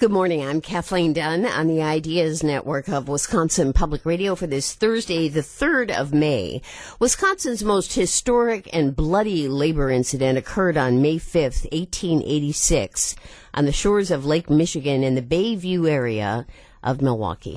Good morning. I'm Kathleen Dunn on the Ideas Network of Wisconsin Public Radio for this Thursday, the 3rd of May. Wisconsin's most historic and bloody labor incident occurred on May 5th, 1886, on the shores of Lake Michigan in the Bayview area of Milwaukee.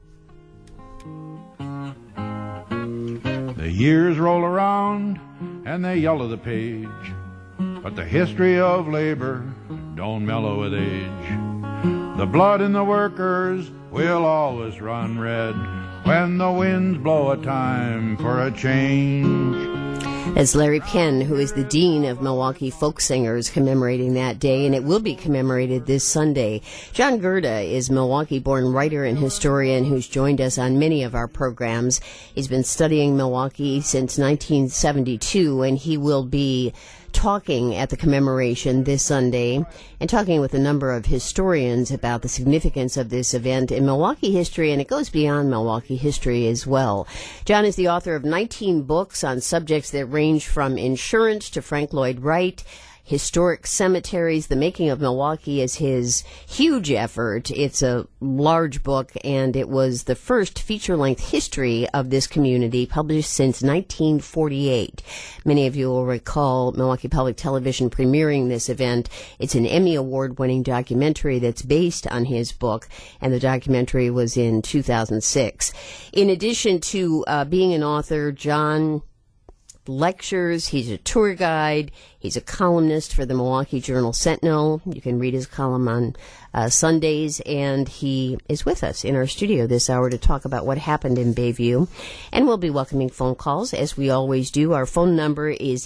The years roll around and they yellow the page, but the history of labor don't mellow with age. The blood in the workers will always run red when the winds blow a time for a change. As Larry Penn, who is the Dean of Milwaukee Folk Singers, commemorating that day, and it will be commemorated this Sunday. John Gerda is Milwaukee-born writer and historian who's joined us on many of our programs. He's been studying Milwaukee since 1972, and he will be talking at the commemoration this Sunday and talking with a number of historians about the significance of this event in Milwaukee history, and it goes beyond Milwaukee history as well. John is the author of 19 books on subjects that range from insurance to Frank Lloyd Wright. Historic Cemeteries, The Making of Milwaukee is his huge effort. It's a large book, and it was the first feature-length history of this community, published since 1948. Many of you will recall Milwaukee Public Television premiering this event. It's an Emmy Award-winning documentary that's based on his book, and the documentary was in 2006. In addition to being an author, John lectures, he's a tour guide, he's a columnist for the Milwaukee Journal Sentinel. You can read his column on Sundays, and he is with us in our studio this hour to talk about what happened in Bayview. And we'll be welcoming phone calls, as we always do. Our phone number is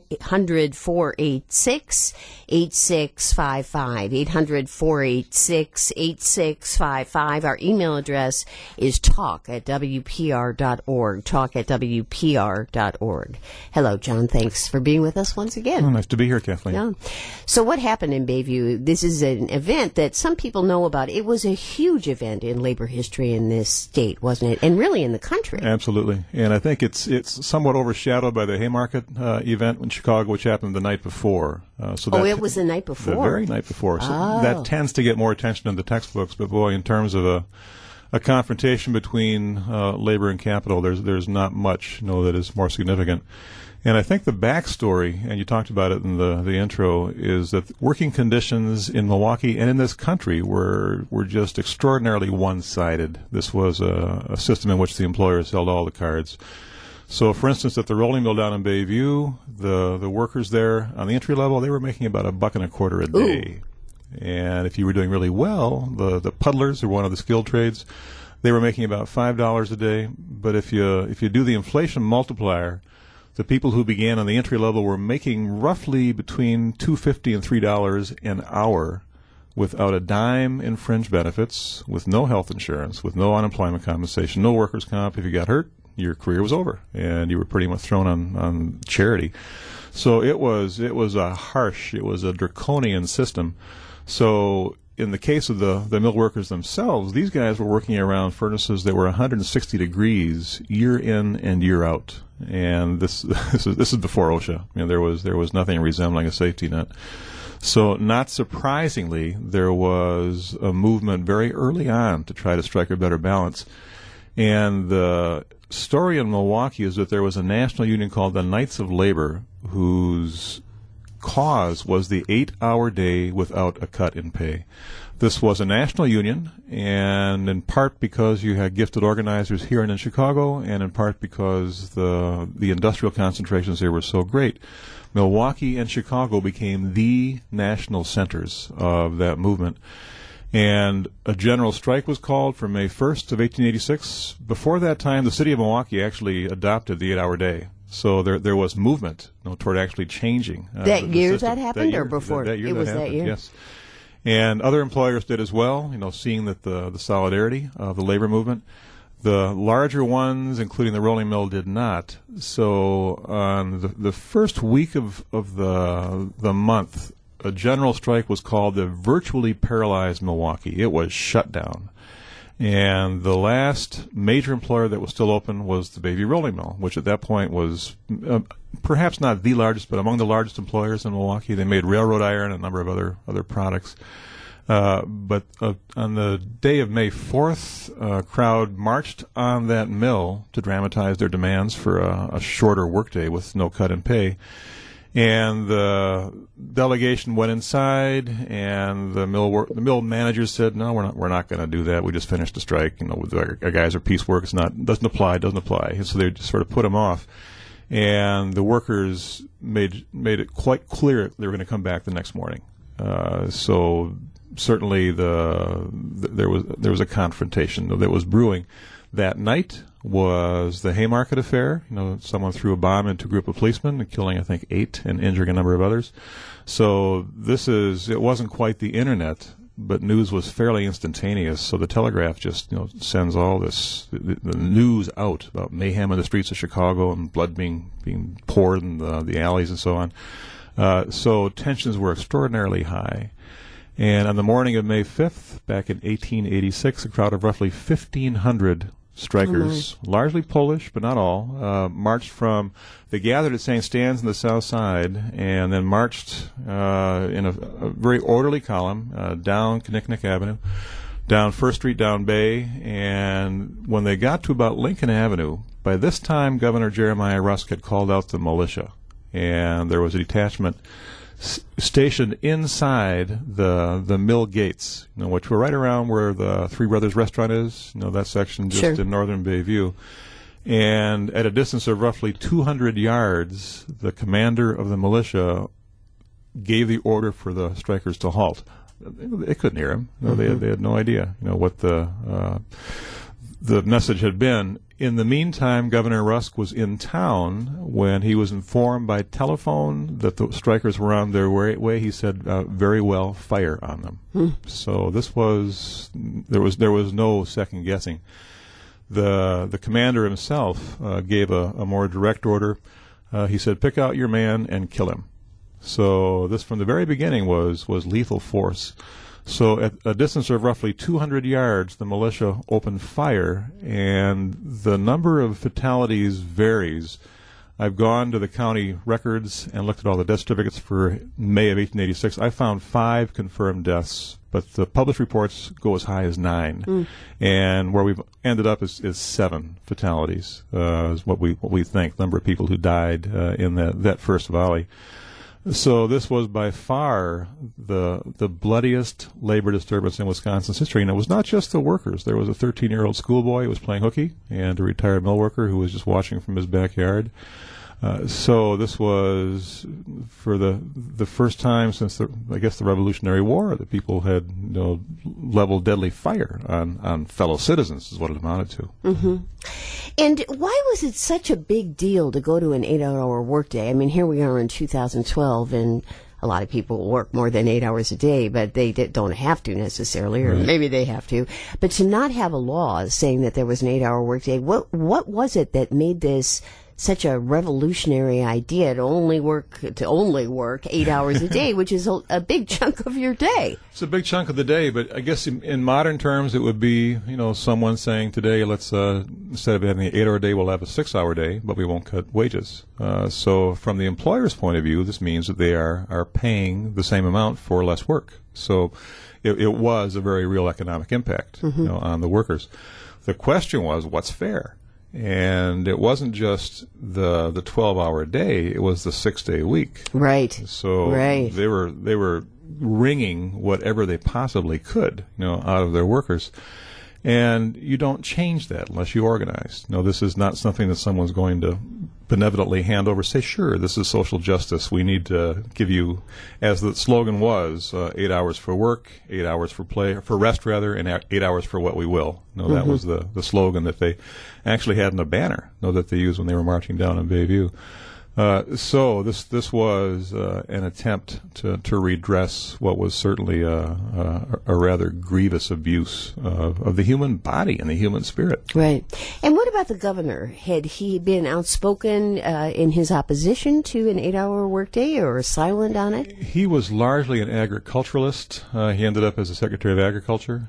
800-486-8655, 800-486-8655. Our email address is talk@wpr.org, talk@wpr.org. Hello, John. Thanks for being with us once again. Oh, nice to be here, Kathleen. Yeah. So what happened in Bayview? This is an event that some people know about. It was a huge event in labor history in this state, wasn't it? And really in the country. Absolutely. And I think it's somewhat overshadowed by the Haymarket event in Chicago, which happened the night before. It was the night before? The very night before. So that tends to get more attention in the textbooks. But, boy, in terms of a confrontation between labor and capital, there's not much that is more significant. And I think the backstory, and you talked about it in the intro, is that working conditions in Milwaukee and in this country were just extraordinarily one-sided. This was a system in which the employers held all the cards. So, for instance, at the rolling mill down in Bayview, the workers there on the entry level, they were making about $1.25 a day. Ooh. And if you were doing really well, the puddlers, who were one of the skilled trades, they were making about $5 a day. But if you do the inflation multiplier, the people who began on the entry level were making roughly between $2.50 and $3 an hour without a dime in fringe benefits, with no health insurance, with no unemployment compensation, no workers' comp. If you got hurt, your career was over, and you were pretty much thrown on charity. So it was a harsh, it was a draconian system. So in the case of the mill workers themselves, these guys were working around furnaces that were 160 degrees year in and year out. And this is before OSHA. There was nothing resembling a safety net. So not surprisingly, there was a movement very early on to try to strike a better balance. And the story in Milwaukee is that there was a national union called the Knights of Labor, whose cause was the 8-hour day without a cut in pay. This was a national union, and in part because you had gifted organizers here and in Chicago, and in part because the industrial concentrations here were so great, Milwaukee and Chicago became the national centers of that movement. And a general strike was called for May 1st of 1886. Before that time, the city of Milwaukee actually adopted the 8-hour day. So there was movement toward actually changing. That year that happened, that year, or before? That year it that was happened, that year? Yes. And other employers did as well, seeing that the solidarity of the labor movement. The larger ones, including the rolling mill, did not. So on the first week of the month, a general strike was called that virtually paralyzed Milwaukee. It was shut down. And the last major employer that was still open was the Bayview Rolling Mill, which at that point was perhaps not the largest, but among the largest employers in Milwaukee. They made railroad iron and a number of other products. But on the day of May 4th, a crowd marched on that mill to dramatize their demands for a shorter workday with no cut in pay. And the delegation went inside, and the mill manager said, "No, we're not going to do that. We just finished a strike. Our guys are piecework. Doesn't apply. And so they just sort of put them off. And the workers made it quite clear they were going to come back the next morning. So certainly there was a confrontation that was brewing. That night was the Haymarket affair. Someone threw a bomb into a group of policemen, killing, I think, 8 and injuring a number of others. So it wasn't quite the internet, but news was fairly instantaneous. So the Telegraph just sends all the news out about mayhem in the streets of Chicago and blood being poured in the alleys and so on. So tensions were extraordinarily high. And on the morning of May 5th, back in 1886, a crowd of roughly 1,500 strikers, largely Polish, but not all, they gathered at St. Stan's in the South Side, and then marched in a very orderly column down Kinnickinnick Avenue, down First Street, down Bay, and when they got to about Lincoln Avenue, by this time Governor Jeremiah Rusk had called out the militia, and there was a detachment stationed inside the mill gates, which were right around where the Three Brothers restaurant is, that section just in northern Bayview. And at a distance of roughly 200 yards, the commander of the militia gave the order for the strikers to halt. They couldn't hear him. They had no idea, what the message had been. In the meantime, Governor Rusk was in town when he was informed by telephone that the strikers were on their way. He said, "Very well, fire on them." So there was no second guessing. The commander himself gave a more direct order. He said, "Pick out your man and kill him." So this, from the very beginning, was lethal force. So at a distance of roughly 200 yards, the militia opened fire, and the number of fatalities varies. I've gone to the county records and looked at all the death certificates for May of 1886. I found 5 confirmed deaths, but the published reports go as high as 9. And where we've ended up is 7 fatalities, is what we think, number of people who died in that first volley. So this was by far the bloodiest labor disturbance in Wisconsin's history. And it was not just the workers. There was a 13-year-old schoolboy who was playing hooky and a retired mill worker who was just watching from his backyard. So this was for the first time since the Revolutionary War that people had leveled deadly fire on fellow citizens is what it amounted to. And why was it such a big deal to go to an 8-hour workday? I mean, here we are in 2012, and a lot of people work more than 8 hours a day, but they don't have to necessarily, or maybe they have to. But to not have a law saying that there was an 8-hour workday, what was it that made this such a revolutionary idea to only work 8 hours a day, which is a big chunk of your day? It's a big chunk of the day, but I guess in modern terms, it would be, someone saying today, let's, instead of having an 8-hour day, we'll have a 6-hour day, but we won't cut wages. So from the employer's point of view, this means that they are paying the same amount for less work. So it was a very real economic impact on the workers. The question was, what's fair? And it wasn't just the 12-hour day; it was the 6-day week. Right. So they were wringing whatever they possibly could, out of their workers. And you don't change that unless you organize. This is not something that someone's going to benevolently hand over. Say, sure, this is social justice. We need to give you, as the slogan was, 8 hours for work, 8 hours for rest, and 8 hours for what we will. That was the slogan that they actually had in a banner, that they used when they were marching down in Bayview. So this was an attempt to redress what was certainly a rather grievous abuse of the human body and the human spirit. Right. And what about the governor? Had he been outspoken in his opposition to an 8-hour workday, or silent on it? He was largely an agriculturalist. He ended up as a Secretary of Agriculture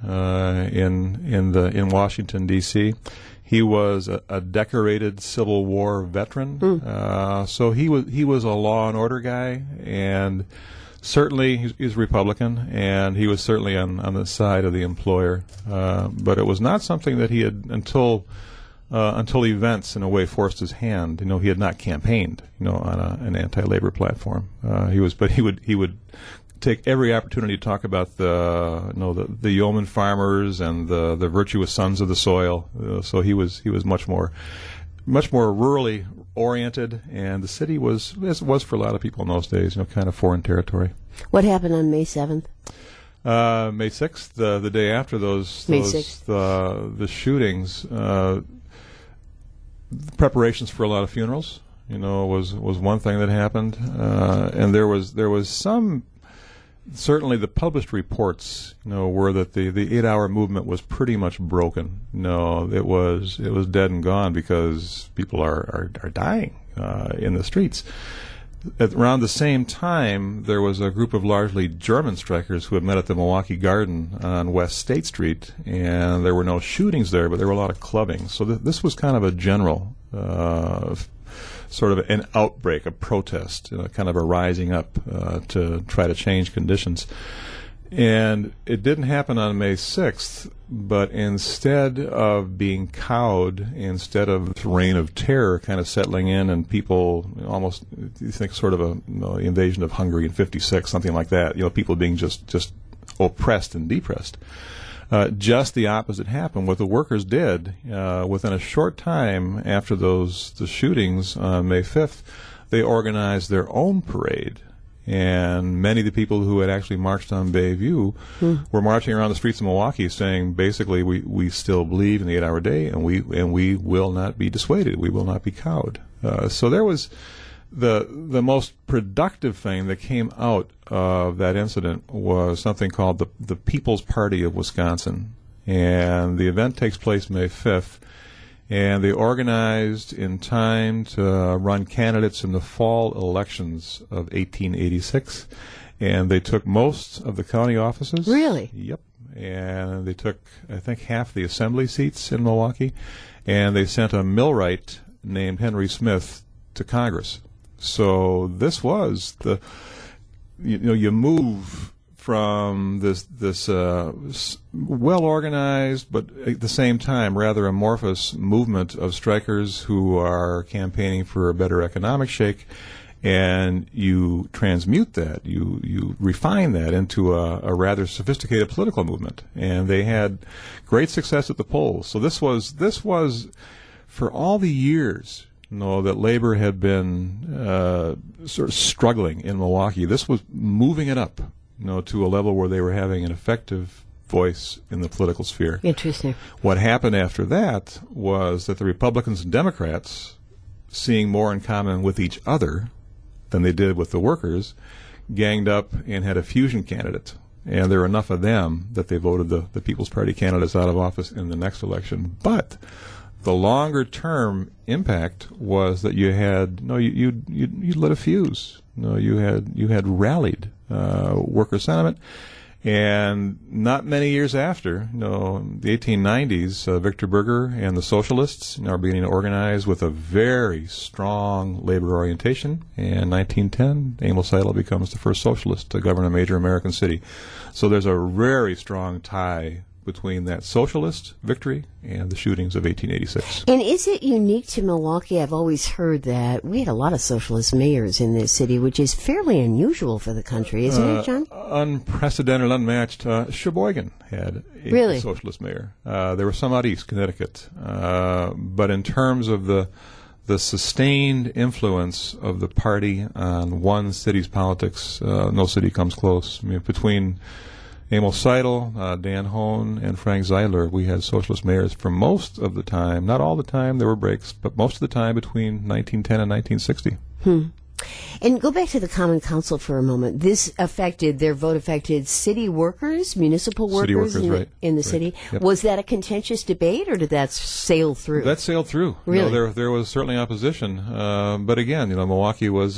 in Washington, D.C. He was a decorated Civil War veteran, so he was a law and order guy, and certainly he's Republican, and he was certainly on the side of the employer. But it was not something that he had until events in a way forced his hand. He had not campaigned, on an anti-labor platform. He would take every opportunity to talk about the yeoman farmers and the virtuous sons of the soil. So he was much more rurally oriented, and the city was, as it was for a lot of people in those days, kind of foreign territory. What happened on May 7th? May 6th, the day after the shootings, preparations for a lot of funerals, was one thing that happened, and there was some. Certainly, the published reports, were that the 8-hour movement was pretty much broken. It was dead and gone because people are dying in the streets. Around the same time, there was a group of largely German strikers who had met at the Milwaukee Garden on West State Street, and there were no shootings there, but there were a lot of clubbing. So this was kind of a general sort of an outbreak, a protest, kind of a rising up to try to change conditions. And it didn't happen on May 6th, but instead of being cowed, instead of the reign of terror kind of settling in and people almost, you think sort of a invasion of Hungary in 56, something like that, people being just oppressed and depressed. Just the opposite happened. What the workers did, within a short time after the shootings on May 5th, they organized their own parade. And many of the people who had actually marched on Bayview were marching around the streets of Milwaukee saying, basically, we still believe in the 8-hour day, and we will not be dissuaded. We will not be cowed. So there was the most productive thing that came out of that incident was something called the People's Party of Wisconsin. And the event takes place May 5th. And they organized in time to run candidates in the fall elections of 1886. And they took most of the county offices. Really? Yep. And they took, I think, half the assembly seats in Milwaukee. And they sent a millwright named Henry Smith to Congress. So this was you move from this well-organized, but at the same time rather amorphous movement of strikers who are campaigning for a better economic shake, and you transmute that, you refine that into a rather sophisticated political movement. And they had great success at the polls. So this was for all the years that labor had been sort of struggling in Milwaukee, this was moving it up, to a level where they were having an effective voice in the political sphere. Interesting. What happened after that was that the Republicans and Democrats, seeing more in common with each other than they did with the workers, ganged up and had a fusion candidate. And there were enough of them that they voted the People's Party candidates out of office in the next election. But the longer-term impact was that you had you lit a fuse. You had rallied worker sentiment, and not many years after, the 1890s, Victor Berger and the Socialists are beginning to organize with a very strong labor orientation. And in 1910, Emil Seidel becomes the first socialist to govern a major American city. So there's a very strong tie between that socialist victory and the shootings of 1886. And is it unique to Milwaukee? I've always heard that we had a lot of socialist mayors in this city, which is fairly unusual for the country, isn't it, John? Unprecedented, unmatched. Sheboygan had a socialist mayor. There were some out east, Connecticut. But in terms of the sustained influence of the party on one city's politics, no city comes close. I mean, between Emil Seidel, Dan Hohn, and Frank Zeidler, we had socialist mayors for most of the time. Not all the time, there were breaks, but most of the time between 1910 and 1960. And go back to the Common Council for a moment. Their vote affected city workers, municipal workers in the city. Yep. Was that a contentious debate, or did that sail through? That sailed through. Really? No, there was certainly opposition. But again, Milwaukee was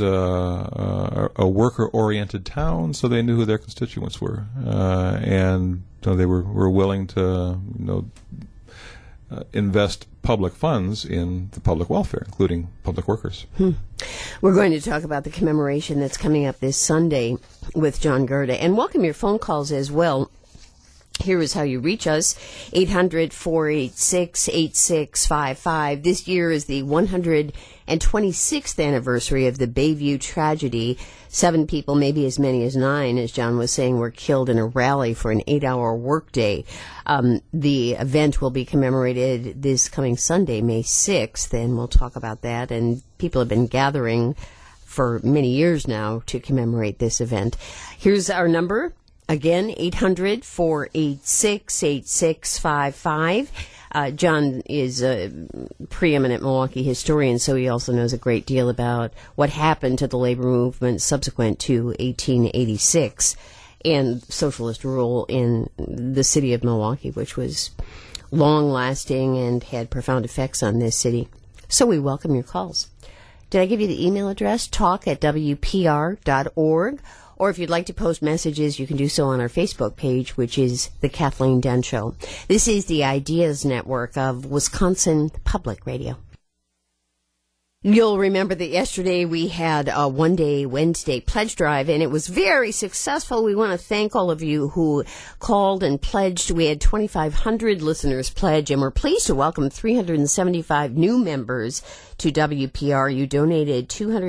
a worker-oriented town, so they knew who their constituents were. And they were willing to, invest public funds in the public welfare, including public workers. We're going to talk about the commemoration that's coming up this Sunday with John Gerda, and welcome your phone calls as well. Here is how you reach us, 800-486-8655. This year is the 126th anniversary of the Bayview tragedy. 7 people, maybe as many as 9, as John was saying, were killed in a rally for an 8-hour workday. The event will be commemorated this coming Sunday, May 6th, and we'll talk about that. And people have been gathering for many years now to commemorate this event. Here's our number. Again, 800-486-8655. John is a preeminent Milwaukee historian, so he also knows a great deal about what happened to the labor movement subsequent to 1886 and socialist rule in the city of Milwaukee, which was long-lasting and had profound effects on this city. So we welcome your calls. Did I give you the email address? talk@wpr.org. Or if you'd like to post messages, you can do so on our Facebook page, which is The Kathleen Dunn Show. This is the Ideas Network of Wisconsin Public Radio. You'll remember that yesterday we had a one-day Wednesday pledge drive, and it was very successful. We want to thank all of you who called and pledged. We had 2,500 listeners pledge, and we're pleased to welcome 375 new members to WPR. You donated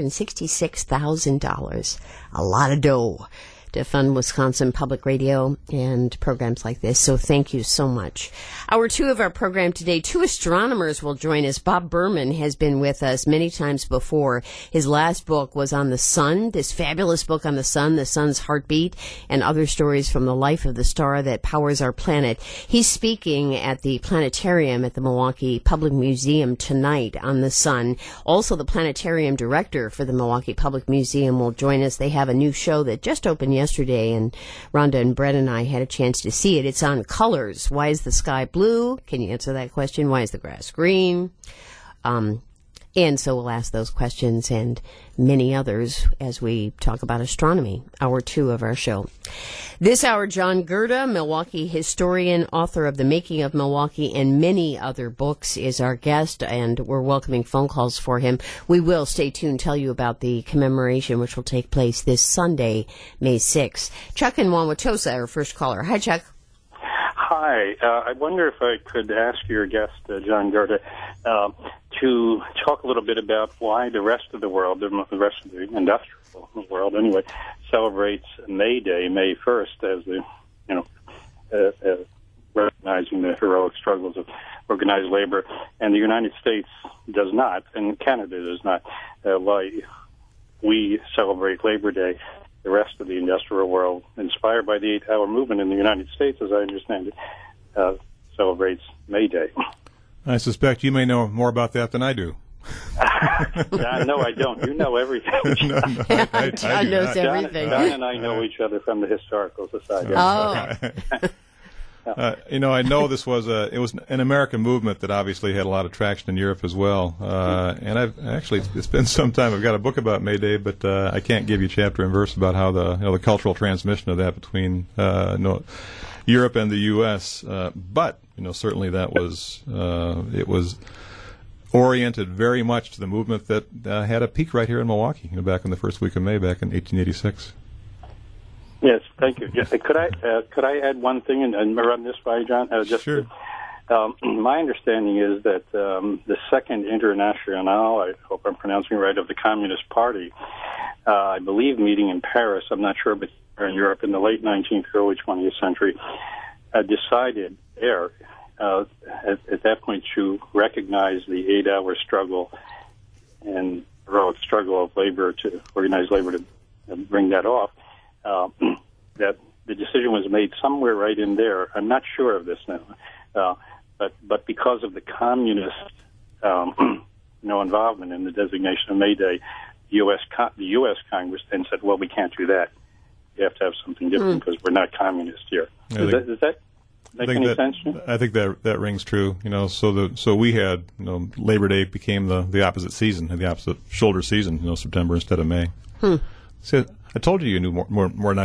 $266,000, a lot of dough, to fund Wisconsin Public Radio and programs like this. So thank you so much. Hour 2 of our program today, 2 astronomers will join us. Bob Berman has been with us many times before. His last book was on the sun, this fabulous book on the sun's heartbeat, and other stories from the life of the star that powers our planet. He's speaking at the planetarium at the Milwaukee Public Museum tonight on the sun. Also, the planetarium director for the Milwaukee Public Museum will join us. They have a new show that just opened yesterday, and Rhonda and Brett and I had a chance to see it. It's on colors. Why is the sky blue? Can you answer that question? Why is the grass green? And so we'll ask those questions and many others as we talk about astronomy, hour 2 of our show. This hour, John Gerda, Milwaukee historian, author of The Making of Milwaukee and many other books, is our guest, and we're welcoming phone calls for him. We will, stay tuned, tell you about the commemoration, which will take place this Sunday, May 6th. Chuck in Wauwatosa, our first caller. Hi, Chuck. Hi. I wonder if I could ask your guest, John Gerda, to talk a little bit about why the rest of the world, the rest of the industrial world anyway, celebrates May Day, May 1st, as recognizing the heroic struggles of organized labor, and the United States does not, and Canada does not. Why we celebrate Labor Day, the rest of the industrial world, inspired by the 8-hour movement in the United States, as I understand it, celebrates May Day. I suspect you may know more about that than I do. No, I don't. You know everything. John knows everything. John and I know each other from the Historical Society. Oh. I know this was it was an American movement that obviously had a lot of traction in Europe as well. And I've actually, it's been some time. I've got a book about May Day, but I can't give you chapter and verse about how the cultural transmission of that between Europe and the U.S. But certainly that was it was oriented very much to the movement that had a peak right here in Milwaukee, back in the first week of May, back in 1886. Yes, thank you. Yes, could I add one thing and run this by you, John? Sure. My understanding is that the Second Internationale, I hope I'm pronouncing it right, of the Communist Party, I believe meeting in Paris, I'm not sure, but in Europe in the late 19th, early 20th century, decided there at that point to recognize the 8-hour struggle and heroic struggle of labor, to organize labor to bring that off. That the decision was made somewhere right in there. I'm not sure of this now, but because of the communist involvement in the designation of May Day, the U.S. Congress then said, well, we can't do that. You have to have something different because we're not communist here. Does that make any sense? I think that rings true. So we had Labor Day became the opposite season, the opposite shoulder season. September instead of May. So I told you knew more than I did.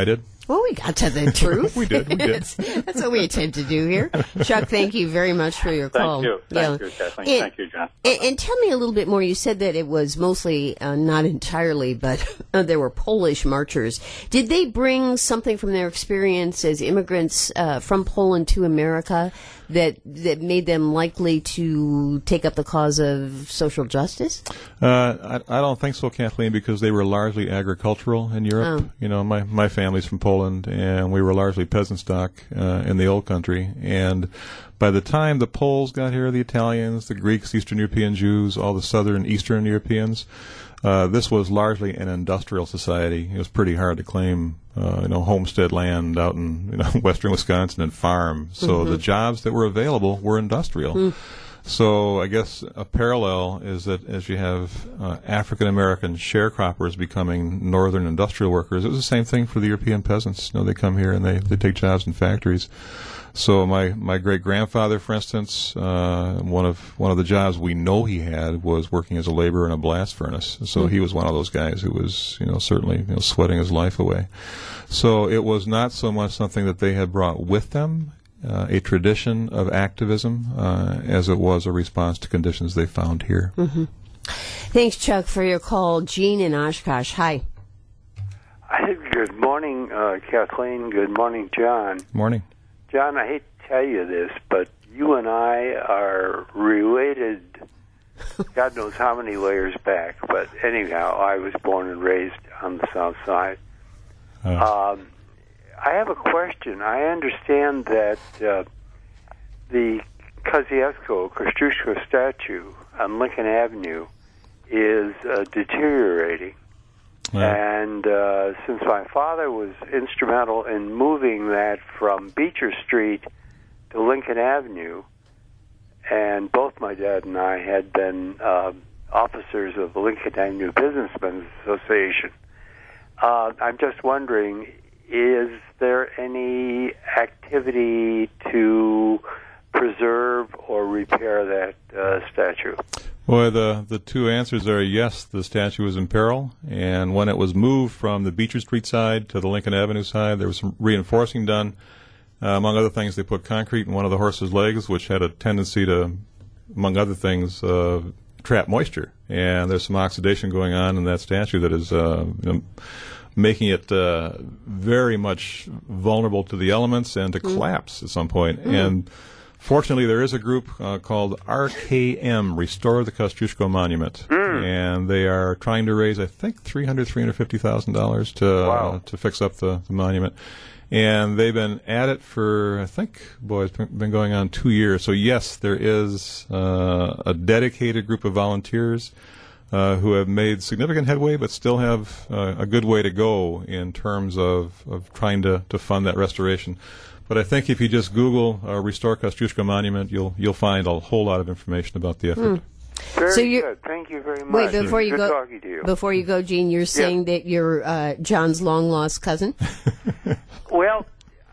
Well, we got to the truth. We did. That's what we intend to do here. Chuck, thank you very much for your call. Thank you, Kathleen. Thank you, John. And tell me a little bit more. You said that it was mostly, not entirely, but there were Polish marchers. Did they bring something from their experience as immigrants from Poland to America that made them likely to take up the cause of social justice? I don't think so, Kathleen, because they were largely agricultural in Europe. Oh. You know, my family's from Poland, and we were largely peasant stock in the old country. And by the time the Poles got here, the Italians, the Greeks, Eastern European Jews, all the Southern Eastern Europeans, this was largely an industrial society. It was pretty hard to claim, homestead land out in western Wisconsin and farm. So the jobs that were available were industrial. So I guess a parallel is that as you have African American sharecroppers becoming northern industrial workers, it was the same thing for the European peasants. They come here and they take jobs in factories. So my great grandfather, for instance, one of the jobs we know he had was working as a laborer in a blast furnace. So he was one of those guys who was certainly sweating his life away. So it was not so much something that they had brought with them, a tradition of activism, as it was a response to conditions they found here. Mm-hmm. Thanks, Chuck, for your call. Gene in Oshkosh. Hi. Good morning, Kathleen. Good morning, John. Morning. John, I hate to tell you this, but you and I are related, God knows how many layers back. But anyhow, I was born and raised on the South Side. I have a question. I understand that the Kosciuszko statue on Lincoln Avenue is deteriorating. And since my father was instrumental in moving that from Beecher Street to Lincoln Avenue, and both my dad and I had been officers of the Lincoln Avenue Businessmen's Association, I'm just wondering, is there any activity to preserve or repair that statue? Well, the two answers are yes, the statue was in peril, and when it was moved from the Beecher Street side to the Lincoln Avenue side, there was some reinforcing done. Among other things, they put concrete in one of the horse's legs, which had a tendency to, among other things, trap moisture. And there's some oxidation going on in that statue that is making it very much vulnerable to the elements and to collapse at some point. And fortunately, there is a group called RKM, Restore the Kosciuszko Monument, and they are trying to raise, I think, $350,000 to fix up the monument. And they've been at it for, I think, it's been going on 2 years. So yes, there is a dedicated group of volunteers who have made significant headway, but still have a good way to go in terms of trying to fund that restoration. But I think if you just Google Restore Kosciuszko Monument, you'll find a whole lot of information about the effort. Very good. Thank you very much. Wait, before you good go, talking to you. Before you go, Gene, you're saying that you're John's long-lost cousin? Well,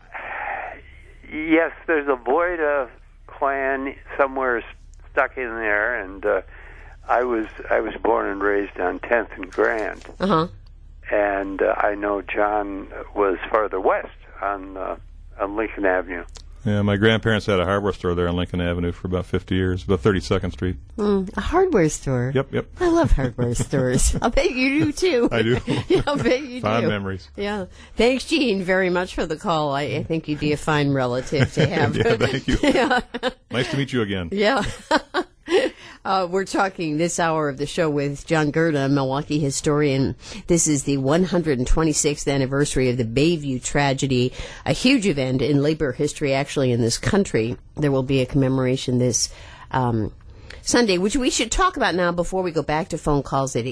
yes, there's a Voida clan somewhere stuck in there, and I was born and raised on 10th and Grand. And I know John was farther west on Lincoln Avenue. Yeah, my grandparents had a hardware store there on Lincoln Avenue for about 50 years, about 32nd Street. A hardware store? Yep. I love hardware stores. I'll bet you do, too. I do. I'll bet you do. Fond memories. Yeah. Thanks, Gene, very much for the call. I think you'd be a fine relative to have. Yeah, thank you. Yeah. Nice to meet you again. Yeah. We're talking this hour of the show with John Gerda, a Milwaukee historian. This is the 126th anniversary of the Bayview tragedy, a huge event in labor history, actually, in this country. There will be a commemoration this Sunday, which we should talk about now before we go back to phone calls at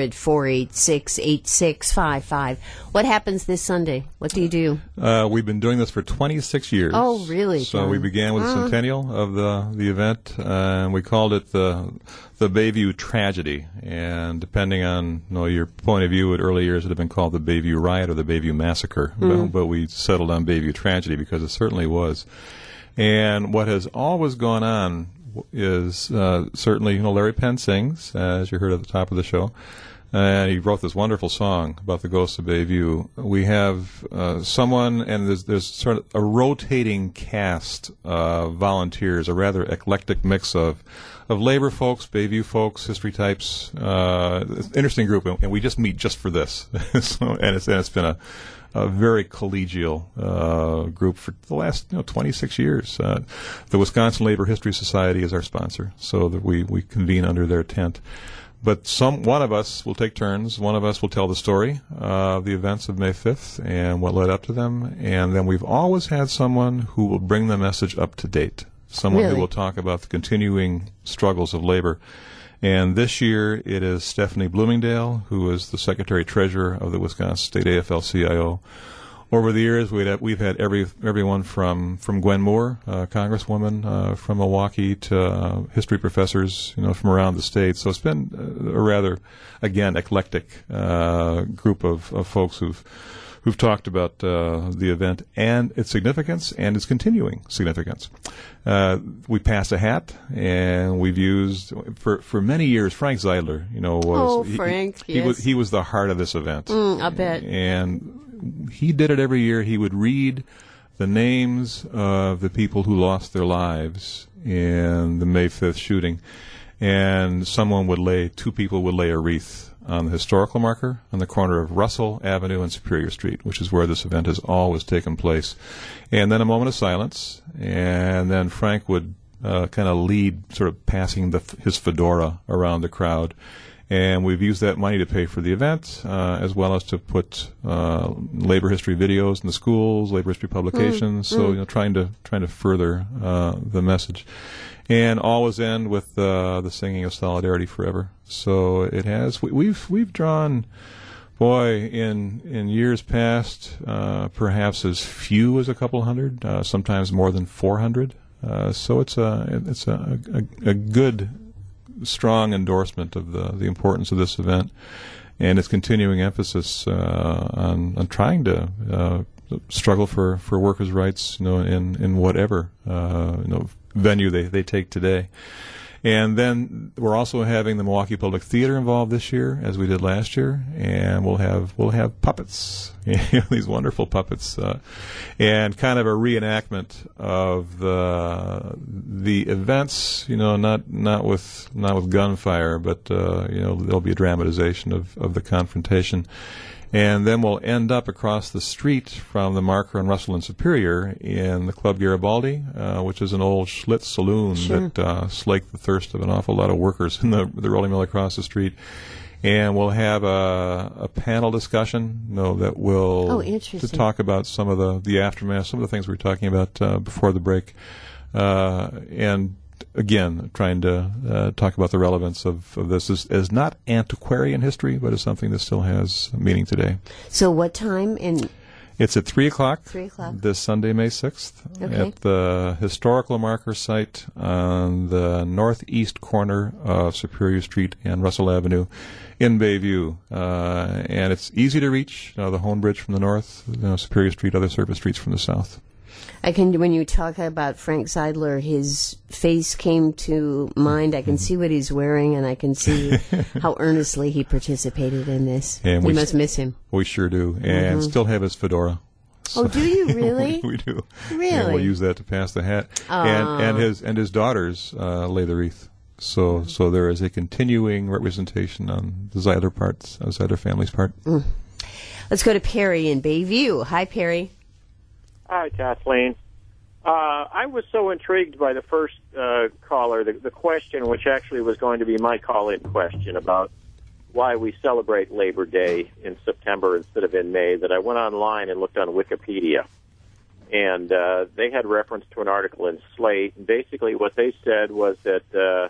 800-486-8655. What happens this Sunday? What do you do? We've been doing this for 26 years. Oh, really? So we began with the centennial of the event, and we called it the Bayview tragedy. And depending on your point of view, in early years it had been called the Bayview riot or the Bayview massacre, but we settled on Bayview tragedy because it certainly was. And what has always gone on is certainly, Larry Penn sings, as you heard at the top of the show. And he wrote this wonderful song about the ghosts of Bayview. We have someone, and there's sort of a rotating cast of volunteers, a rather eclectic mix of labor folks, Bayview folks, history types. Interesting group, and we just meet just for this. And it's been a very collegial group for the last 26 years. The Wisconsin Labor History Society is our sponsor, so that we convene under their tent. But one of us will take turns. One of us will tell the story of the events of May 5th and what led up to them. And then we've always had someone who will bring the message up to date, someone who will talk about the continuing struggles of labor. And this year it is Stephanie Bloomingdale, who is the Secretary-Treasurer of the Wisconsin State AFL-CIO. Over the years, we've had everyone from Gwen Moore, Congresswoman from Milwaukee, to history professors, from around the state. So it's been a rather, again, eclectic group of folks who've talked about the event and its significance and its continuing significance. We passed a hat, and we've used for many years. Frank Zeidler, was Frank. He was the heart of this event. I bet. And he did it every year. He would read the names of the people who lost their lives in the May 5th shooting, and two people would lay a wreath on the historical marker on the corner of Russell Avenue and Superior Street, which is where this event has always taken place. And then a moment of silence, and then Frank would kind of lead, sort of passing his fedora around the crowd. And we've used that money to pay for the event, as well as to put labor history videos in the schools, labor history publications. So trying to further the message, and always end with the singing of Solidarity Forever. So it has. We've drawn, in years past, perhaps as few as a couple hundred, sometimes more than 400. So it's a good, strong endorsement of the importance of this event and its continuing emphasis on trying to struggle for workers' rights, in whatever venue they take today. And then we're also having the Milwaukee Public Theater involved this year, as we did last year, and we'll have puppets, these wonderful puppets, and kind of a reenactment of the events, not with gunfire, but there'll be a dramatization of the confrontation. And then we'll end up across the street from the marker on Russell and Superior in the Club Garibaldi, which is an old Schlitz saloon that slaked the thirst of an awful lot of workers in the rolling mill across the street. And we'll have a panel discussion, that will to talk about some of the aftermath, some of the things we were talking about before the break, and again, trying to talk about the relevance of this as not antiquarian history, but as something that still has meaning today. So what time? It's at 3 o'clock. 3 o'clock. This Sunday, May 6th, at the historical marker site on the northeast corner of Superior Street and Russell Avenue in Bayview. And it's easy to reach, the Hone Bridge from the north, Superior Street, other surface streets from the south. When you talk about Frank Zeidler, his face came to mind. I can see what he's wearing, and I can see how earnestly he participated in this. And we must miss him. We sure do, and still have his fedora. So do you really? We do. Really? And we'll use that to pass the hat. And his daughters lay the wreath. So there is a continuing representation on the Zeidler family's part. Let's go to Perry in Bayview. Hi, Perry. Hi, Kathleen. I was so intrigued by the first caller, the question, which actually was going to be my call-in question about why we celebrate Labor Day in September instead of in May, that I went online and looked on Wikipedia. And they had reference to an article in Slate. And basically what they said was that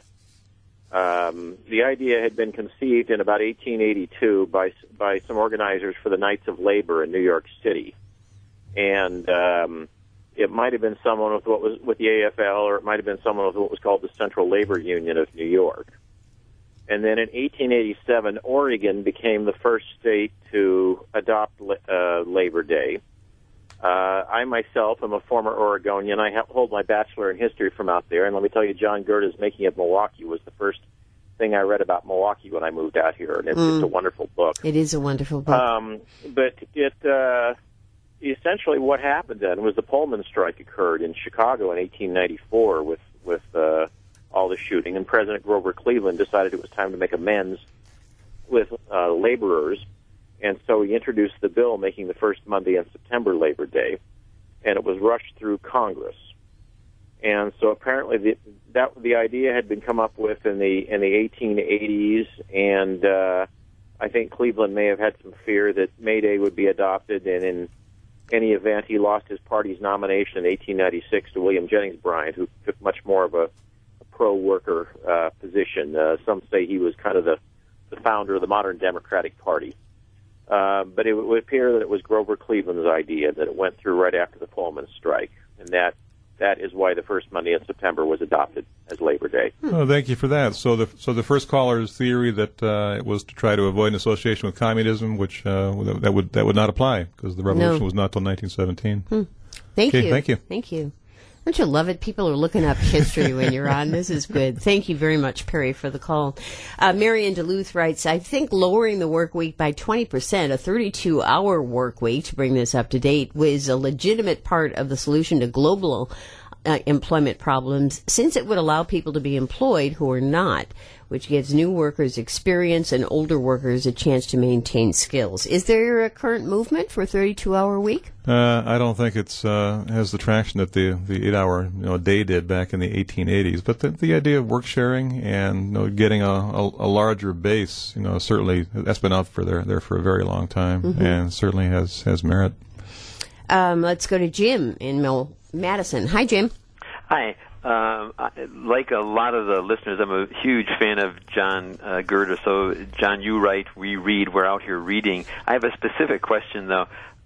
the idea had been conceived in about 1882 by some organizers for the Knights of Labor in New York City. And it might have been someone with the AFL, or it might have been someone with what was called the Central Labor Union of New York. And then in 1887, Oregon became the first state to adopt Labor Day. I myself am a former Oregonian. I hold my bachelor in history from out there, and let me tell you, John Gerda's Making of Milwaukee was the first thing I read about Milwaukee when I moved out here, and it's just a wonderful book. It is a wonderful book. But it essentially what happened then was the Pullman strike occurred in Chicago in 1894 with all the shooting, and President Grover Cleveland decided it was time to make amends with laborers, and so he introduced the bill making the first Monday in September Labor Day, and it was rushed through Congress. And so apparently the idea had been come up with in the 1880s, and I think Cleveland may have had some fear that May Day would be adopted, and in any event, he lost his party's nomination in 1896 to William Jennings Bryan, who took much more of a pro-worker position. Some say he was kind of the founder of the modern Democratic Party. But it would appear that it was Grover Cleveland's idea, that it went through right after the Pullman strike, and that is why the first Monday in September was adopted as Labor Day. Oh, thank you for that. So the first caller's theory that it was to try to avoid an association with communism, which that would not apply because the revolution was not till 1917. Thank you. Thank you. Thank you. Don't you love it? People are looking up history when you're on. This is good. Thank you very much, Perry, for the call. Mary in Duluth writes, I think lowering the work week by 20%, a 32-hour work week, to bring this up to date, was a legitimate part of the solution to global employment problems, since it would allow people to be employed who are not, which gives new workers experience and older workers a chance to maintain skills. Is there a current movement for a 32-hour week? I don't think it's has the traction that the 8-hour day did back in the 1880s. But the idea of work sharing and getting a larger base, certainly that's been out there for a very long time, and certainly has merit. Let's go to Jim in Madison. Hi, Jim. Hi. Like a lot of the listeners, I'm a huge fan of John Gerda. So, John, you write, we read, we're out here reading. I have a specific question, though.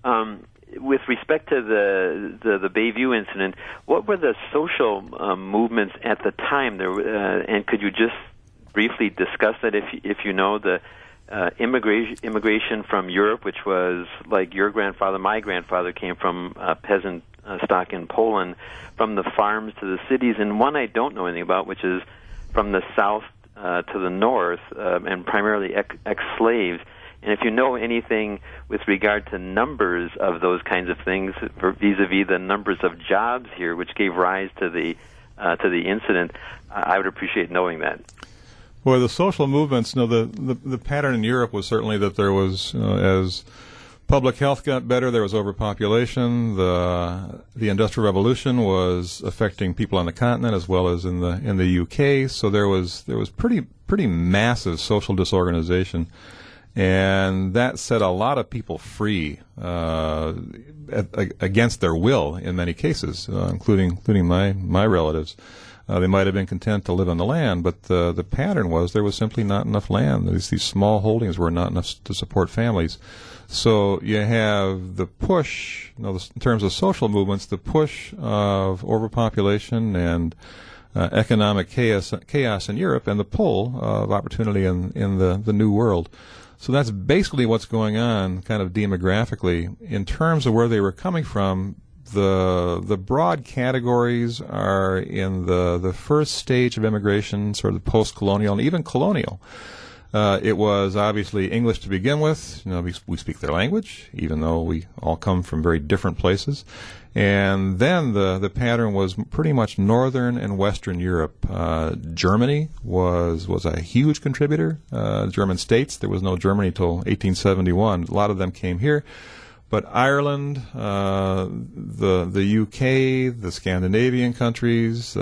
With respect to the Bayview incident, what were the social movements at the time? And could you just briefly discuss that, if you know, the immigration from Europe, which was like your grandfather, my grandfather came from peasant stock in Poland, from the farms to the cities, and one I don't know anything about, which is from the south to the north, and primarily ex-slaves. And if you know anything with regard to numbers of those kinds of things, vis-a-vis the numbers of jobs here, which gave rise to the incident, I would appreciate knowing that. Well, the social movements, the pattern in Europe was certainly that there was, as public health got better, there was overpopulation. The Industrial Revolution was affecting people on the continent as well as in the UK. So there was pretty massive social disorganization, and that set a lot of people free against their will in many cases, including my relatives. They might have been content to live on the land, but the pattern was there was simply not enough land. These small holdings were not enough to support families. So you have the push, in terms of social movements, the push of overpopulation and economic chaos in Europe, and the pull of opportunity in the New World. So that's basically what's going on kind of demographically. In terms of where they were coming from, the broad categories are in the first stage of immigration, sort of the post-colonial and even colonial. It was obviously English to begin with. We speak their language, even though we all come from very different places. And then the pattern was pretty much Northern and Western Europe. Germany was a huge contributor. German states, there was no Germany till 1871. A lot of them came here. But Ireland, the UK, the Scandinavian countries,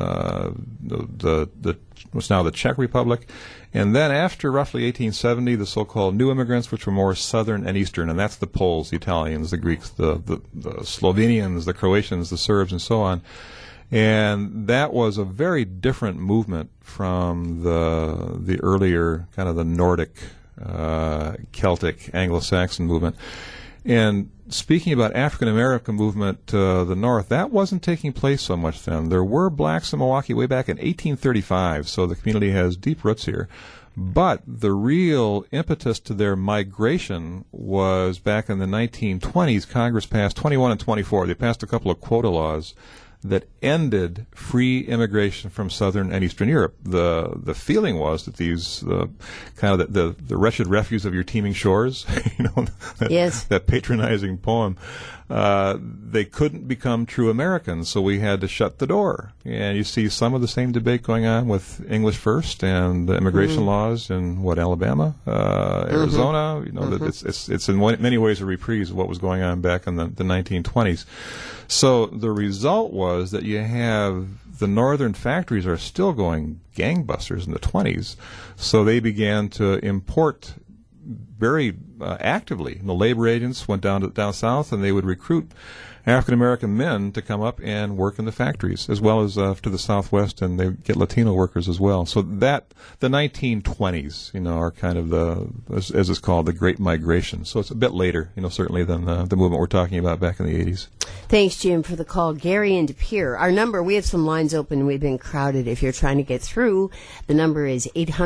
what's now the Czech Republic, and then after roughly 1870, the so-called new immigrants, which were more southern and eastern, and that's the Poles, the Italians, the Greeks, the Slovenians, the Croatians, the Serbs, and so on. And that was a very different movement from the earlier kind of the Nordic, Celtic, Anglo-Saxon movement. And speaking about African-American movement to the north, that wasn't taking place so much then. There were blacks in Milwaukee way back in 1835, so the community has deep roots here. But the real impetus to their migration was back in the 1920s. Congress passed 21 and 24. They passed a couple of quota laws that ended free immigration from Southern and Eastern Europe. The feeling was that these kind of the wretched refuse of your teeming shores, yes. that patronizing poem, they couldn't become true Americans, so we had to shut the door. And you see some of the same debate going on with English first and the immigration laws in Alabama, Arizona. It's in many ways a reprise of what was going on back in the 1920s. So the result was that you have the northern factories are still going gangbusters in the 20s. So they began to import very actively. The labor agents went down south, and they would recruit African-American men to come up and work in the factories, as well as to the southwest, and they get Latino workers as well. So that the 1920s, are kind of as it's called, the Great Migration. So it's a bit later, certainly than the movement we're talking about back in the 80s. Thanks, Jim, for the call. Gary in De Pere. Our number, we have some lines open. We've been crowded. If you're trying to get through, the number is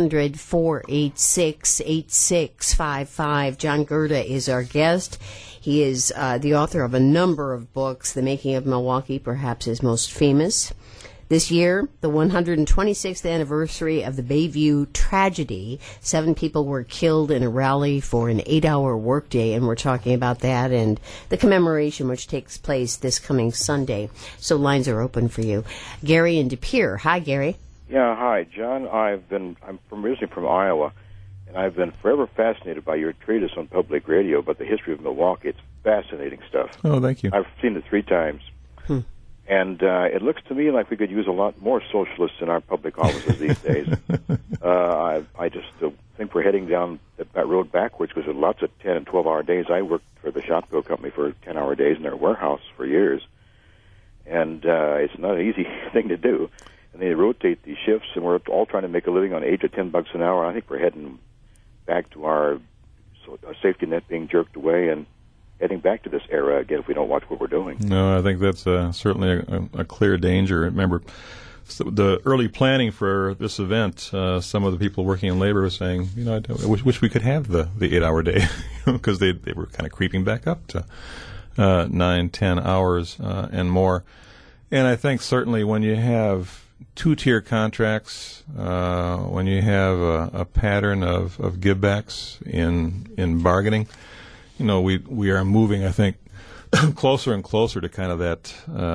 800-486-8655. John Gerda is our guest. He is the author of a number of books. The Making of Milwaukee, perhaps his most famous. This year, the 126th anniversary of the Bayview tragedy. 7 people were killed in a rally for an 8-hour workday, and we're talking about that and the commemoration which takes place this coming Sunday. So lines are open for you. Gary in De Pere. Hi, Gary. Yeah, hi, John. I'm originally from Iowa, and I've been forever fascinated by your treatise on public radio about the history of Milwaukee. It's fascinating stuff. Oh, thank you. I've seen it 3 times. And it looks to me like we could use a lot more socialists in our public offices these days. I just think we're heading down that road backwards because there's lots of 10 and 12-hour days. I worked for the Shopko Company for 10-hour days in their warehouse for years. And it's not an easy thing to do. And they rotate these shifts, and we're all trying to make a living on $8 to $10 an hour. I think we're heading back to our safety net being jerked away and heading back to this era again if we don't watch what we're doing. No, I think that's certainly a clear danger. Remember, the early planning for this event, some of the people working in labor were saying, I wish we could have the 8-hour day, because they were kind of creeping back up to 9, 10 hours and more. And I think certainly when you have 2-tier contracts, when you have a pattern of givebacks in bargaining, we are moving, I think, closer and closer to kind of that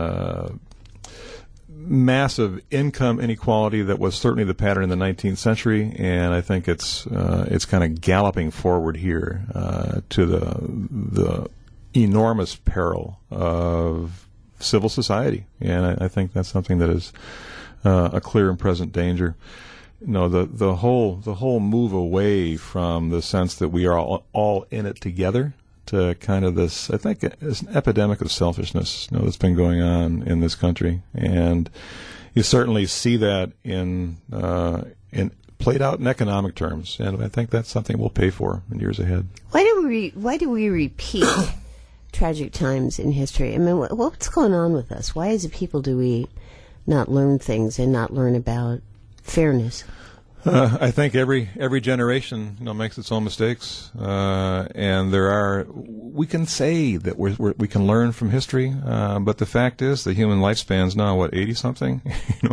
massive income inequality that was certainly the pattern in the 19th century, and I think it's kind of galloping forward here to the enormous peril of civil society, and I think that's something that is a clear and present danger. The whole move away from the sense that we are all in it together to kind of this, I think, is an epidemic of selfishness that's been going on in this country, and you certainly see that in played out in economic terms, and I think that's something we'll pay for in years ahead. Why do we repeat tragic times in history? I mean, what's going on with us? Why as a people do we not learn things and not learn about fairness? I think every generation makes its own mistakes, and we can say that we can learn from history, but the fact is the human lifespan's now 80-something.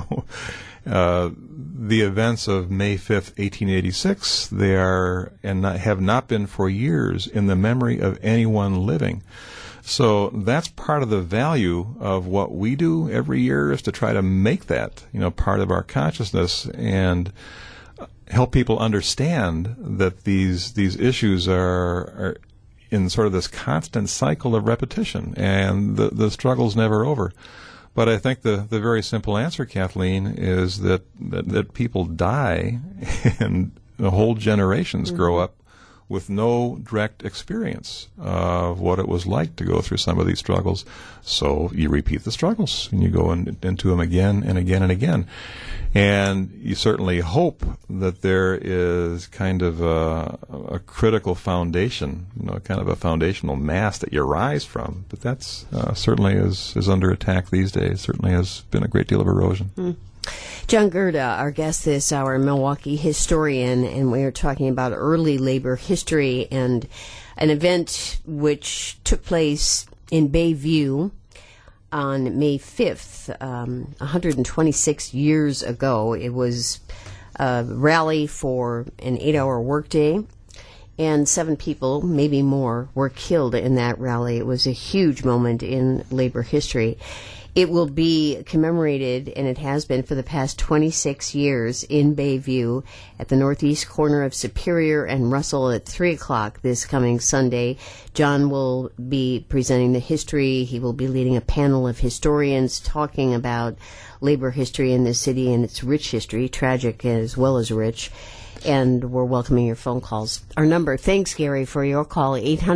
The events of May 5th, 1886, they are and have not been for years in the memory of anyone living. So that's part of the value of what we do every year, is to try to make that part of our consciousness and help people understand that these issues are in sort of this constant cycle of repetition, and the struggle's never over. But I think the very simple answer, Kathleen, is that people die and whole generations grow up with no direct experience of what it was like to go through some of these struggles. So you repeat the struggles, and you go into them again and again and again. And you certainly hope that there is kind of a critical foundation, kind of a foundational mass that you rise from. But that's certainly is under attack these days. Certainly has been a great deal of erosion. John Gerda, our guest this hour, Milwaukee historian, and we are talking about early labor history and an event which took place in Bayview on May 5th, 126 years ago. It was a rally for an 8-hour workday, and 7 people, maybe more, were killed in that rally. It was a huge moment in labor history. It will be commemorated, and it has been for the past 26 years, in Bayview at the northeast corner of Superior and Russell at 3 o'clock this coming Sunday. John will be presenting the history. He will be leading a panel of historians talking about labor history in this city and its rich history, tragic as well as rich. And we're welcoming your phone calls. Our number, thanks, Gary, for your call,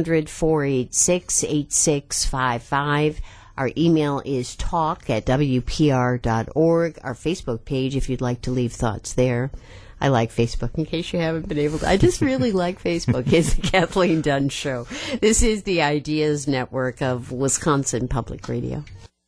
800-486-8655. Our email is talk@wpr.org. Our Facebook page, if you'd like to leave thoughts there. I like Facebook, in case you haven't been able to. I just really like Facebook. It's the Kathleen Dunn Show. This is the Ideas Network of Wisconsin Public Radio.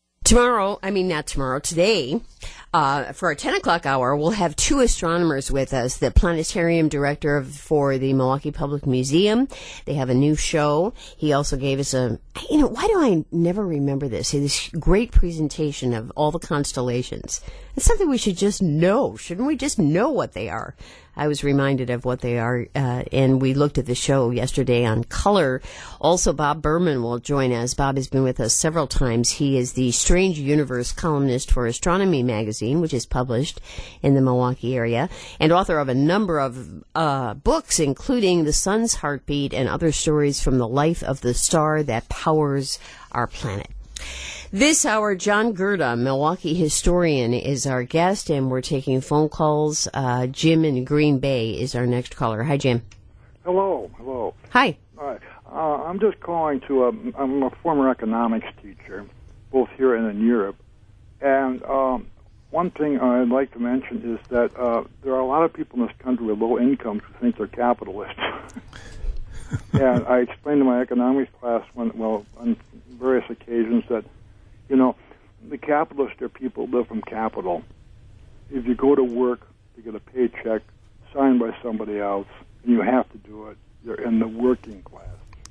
Today, for our 10 o'clock hour, we'll have 2 astronomers with us, the planetarium director for the Milwaukee Public Museum. They have a new show. He also gave us why do I never remember this? This great presentation of all the constellations. It's something we should just know. Shouldn't we just know what they are? I was reminded of what they are, and we looked at the show yesterday on color. Also, Bob Berman will join us. Bob has been with us several times. He is the Strange Universe columnist for Astronomy Magazine, which is published in the Milwaukee area, and author of a number of books, including The Sun's Heartbeat and other stories from the life of the star that powers our planet. This hour, John Gerda, Milwaukee historian, is our guest, and we're taking phone calls. Jim in Green Bay is our next caller. Hi, Jim. Hello. Hi. I'm just calling I'm a former economics teacher, both here and in Europe. And one thing I'd like to mention is that there are a lot of people in this country with low incomes who think they're capitalists. And I explained to my economics class on various occasions that, the capitalists are people who live from capital. If you go to work to get a paycheck signed by somebody else, and you have to do it, you're in the working class.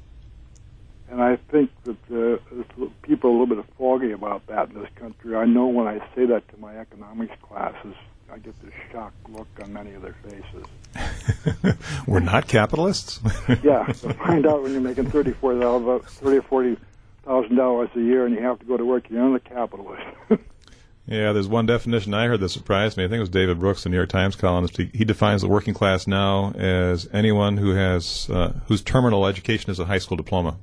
And I think that people are a little bit foggy about that in this country. I know when I say that to my economics classes, I get this shocked look on many of their faces. We're not capitalists? Yeah, so find out when you're making $30,000 or $40,000 a year and you have to go to work, you're not a capitalist. Yeah, there's one definition I heard that surprised me. I think it was David Brooks, the New York Times columnist. He defines the working class now as anyone who has whose terminal education is a high school diploma.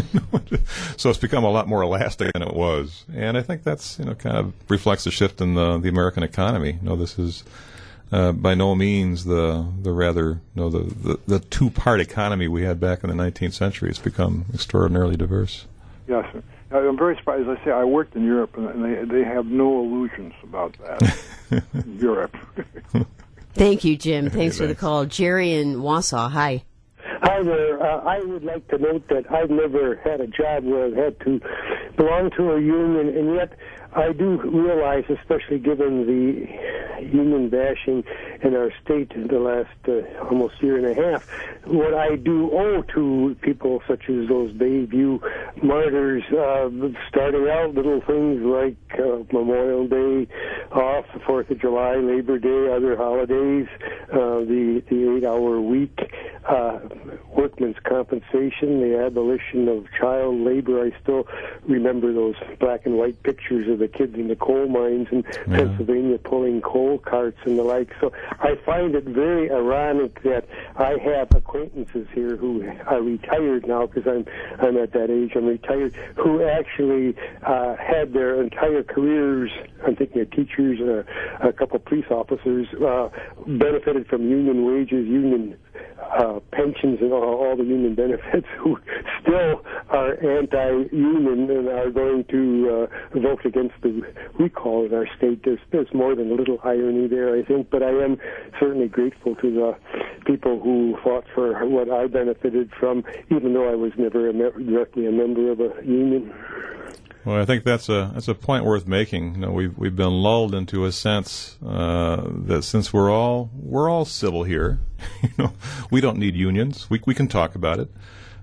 So it's become a lot more elastic than it was, and I think that's kind of reflects the shift in the American economy. This is by no means the rather the two-part economy we had back in the 19th century. It's become extraordinarily diverse. Yes. I'm very surprised. As I say, I worked in Europe, and they have no illusions about that in Europe. Thank you, Jim. Thanks for the call. Jerry in Wausau, hi. Hi there. I would like to note that I've never had a job where I've had to belong to a union, and yet I do realize, especially given the union bashing in our state in the last almost year and a half, what I do owe to people such as those Bayview martyrs, starting out little things like Memorial Day off, the 4th of July, Labor Day, other holidays, the 8-hour week, workman's compensation, the abolition of child labor. I still remember those black and white pictures of the kids in the coal mines in Pennsylvania pulling coal carts and the like. So I find it very ironic that I have acquaintances here who are retired now, because I'm at that age, I'm retired, who actually had their entire careers, I'm thinking of teachers and a couple of police officers, benefited from union wages, union pensions, and all the union benefits, who still are anti-union and are going to vote against the recall in our state. There's more than a little irony there, I think, but I am certainly grateful to the people who fought for what I benefited from, even though I was never directly a member of a union. Well, I think that's a point worth making. We've been lulled into a sense that since we're all civil here, we don't need unions. We can talk about it.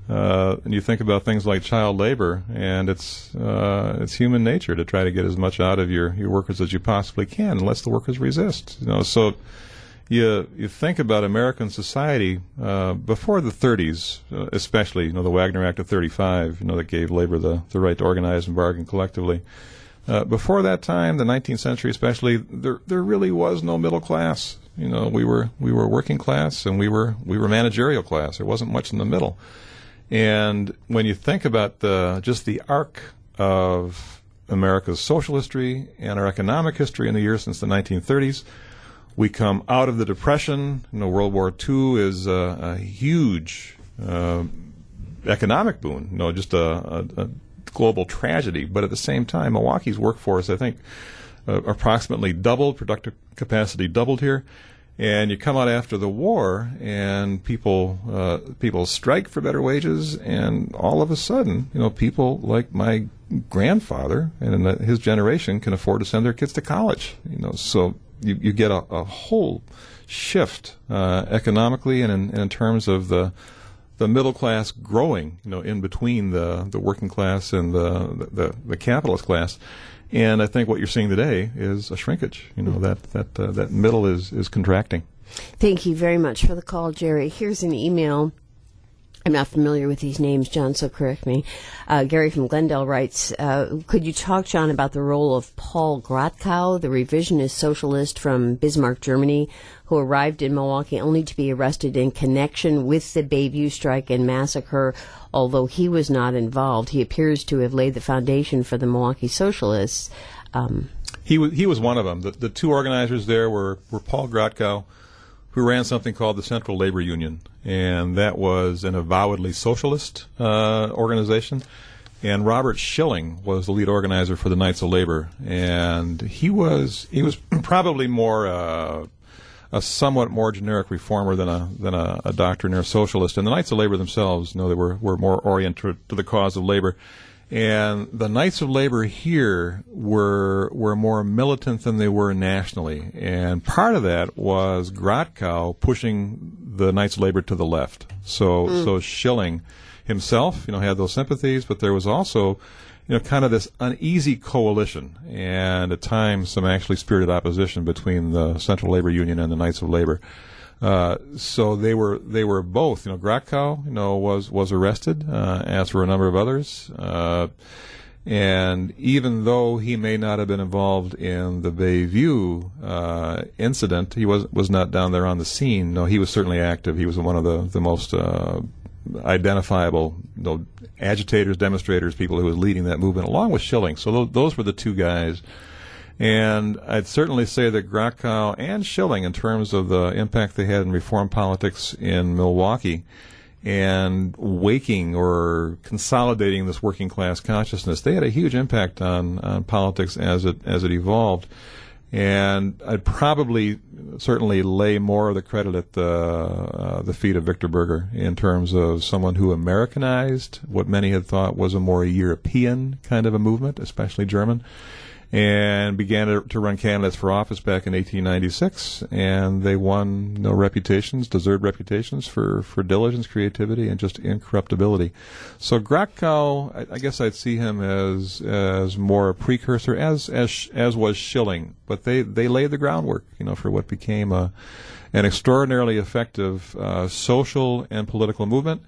and you think about things like child labor, and it's human nature to try to get as much out of your workers as you possibly can, unless the workers resist. So you think about American society before the 30s, especially the Wagner Act of 35, that gave labor the right to organize and bargain collectively. Before that time, the 19th century especially, there really was no middle class. We were working class, and we were managerial class. There wasn't much in the middle. And when you think about just the arc of America's social history and our economic history in the years since the 1930s, we come out of the Depression. World War II is a huge economic boon, just a global tragedy. But at the same time, Milwaukee's workforce, I think, approximately doubled, productive capacity doubled here. And you come out after the war, and people strike for better wages, and all of a sudden, people like my grandfather and his generation can afford to send their kids to college. So you get a whole shift economically and in terms of the middle class growing, in between the working class and the capitalist class. And I think what you're seeing today is a shrinkage. That middle is contracting. Thank you very much for the call, Jerry. Here's an email. I'm not familiar with these names, John, so correct me. Gary from Glendale writes, could you talk, John, about the role of Paul Grotkow, the revisionist socialist from Bismarck, Germany, who arrived in Milwaukee only to be arrested in connection with the Bayview strike and massacre? Although he was not involved, he appears to have laid the foundation for the Milwaukee Socialists. He was one of them. The two organizers there were Paul Grotkow, who ran something called the Central Labor Union, and that was an avowedly socialist organization. And Robert Schilling was the lead organizer for the Knights of Labor, and he was probably more a somewhat more generic reformer than a doctrinaire socialist. And the Knights of Labor themselves, they were more oriented to the cause of labor. And the Knights of Labor here were more militant than they were nationally. And part of that was Grotkow pushing the Knights of Labor to the left. So Schilling himself, had those sympathies, but there was also, kind of this uneasy coalition, and at times some actually spirited opposition between the Central Labor Union and the Knights of Labor. So they were both. Grotkow, was arrested, as were a number of others. And even though he may not have been involved in the Bayview incident, he was not down there on the scene. No, he was certainly active. He was one of the most identifiable agitators, demonstrators, people who was leading that movement, along with Schilling. So those were the two guys. And I'd certainly say that Grotkow and Schilling, in terms of the impact they had in reform politics in Milwaukee and waking or consolidating this working class consciousness, they had a huge impact on politics as it evolved. And I'd probably certainly lay more of the credit at the feet of Victor Berger in terms of someone who Americanized what many had thought was a more European kind of a movement, especially German, and began to run candidates for office back in 1896, and they won deserved reputations for diligence, creativity, and just incorruptibility. So Grotkow, I guess I'd see him as more a precursor, as was Schilling, but they laid the groundwork, for what became an extraordinarily effective social and political movement.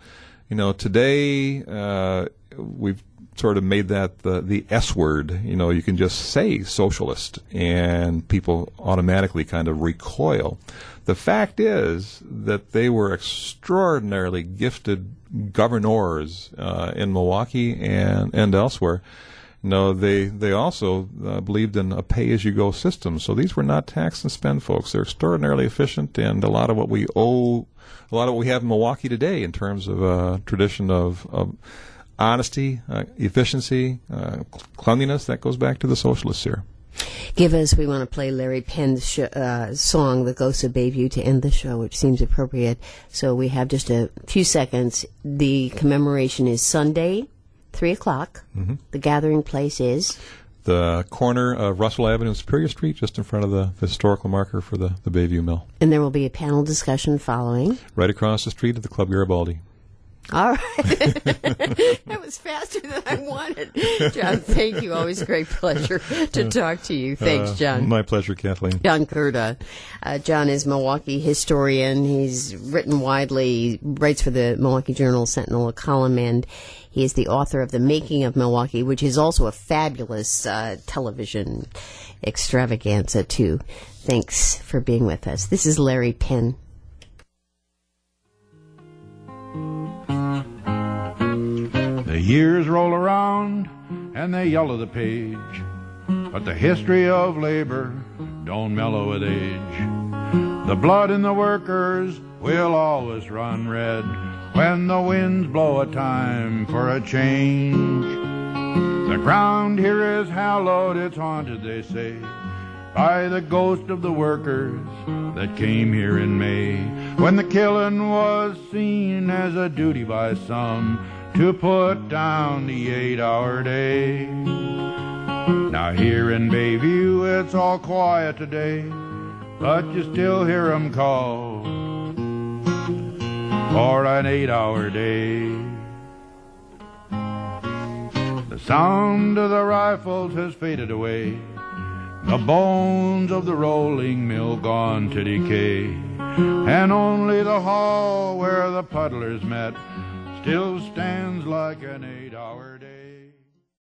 Today we've sort of made that the S word. You can just say socialist and people automatically kind of recoil. The fact is that they were extraordinarily gifted governors in Milwaukee and elsewhere. They also believed in a pay-as-you-go system. So these were not tax and spend folks. They're extraordinarily efficient, and a lot of what we have in Milwaukee today in terms of a tradition of honesty, efficiency, cleanliness, that goes back to the socialists here. We want to play Larry Penn's song, The Ghost of Bayview, to end the show, which seems appropriate. So we have just a few seconds. The commemoration is Sunday, 3 o'clock. Mm-hmm. The gathering place is? The corner of Russell Avenue and Superior Street, just in front of the historical marker for the Bayview Mill. And there will be a panel discussion following? Right across the street at the Club Garibaldi. All right. That was faster than I wanted. John, thank you. Always a great pleasure to talk to you. Thanks, John. My pleasure, Kathleen. John Gerda. John is Milwaukee historian. He's written widely, writes for the Milwaukee Journal, Sentinel, a column, and he is the author of The Making of Milwaukee, which is also a fabulous television extravaganza, too. Thanks for being with us. This is Larry Penn. The years roll around and they yellow the page, but the history of labor don't mellow with age. The blood in the workers will always run red when the winds blow a time for a change. The ground here is hallowed, it's haunted, they say, by the ghost of the workers that came here in May, when the killing was seen as a duty by some to put down the 8-hour day. Now here in Bayview it's all quiet today, but you still hear 'em call for an 8-hour day. The sound of the rifles has faded away, the bones of the rolling mill gone to decay, and only the hall where the puddlers met still stands like an 8-hour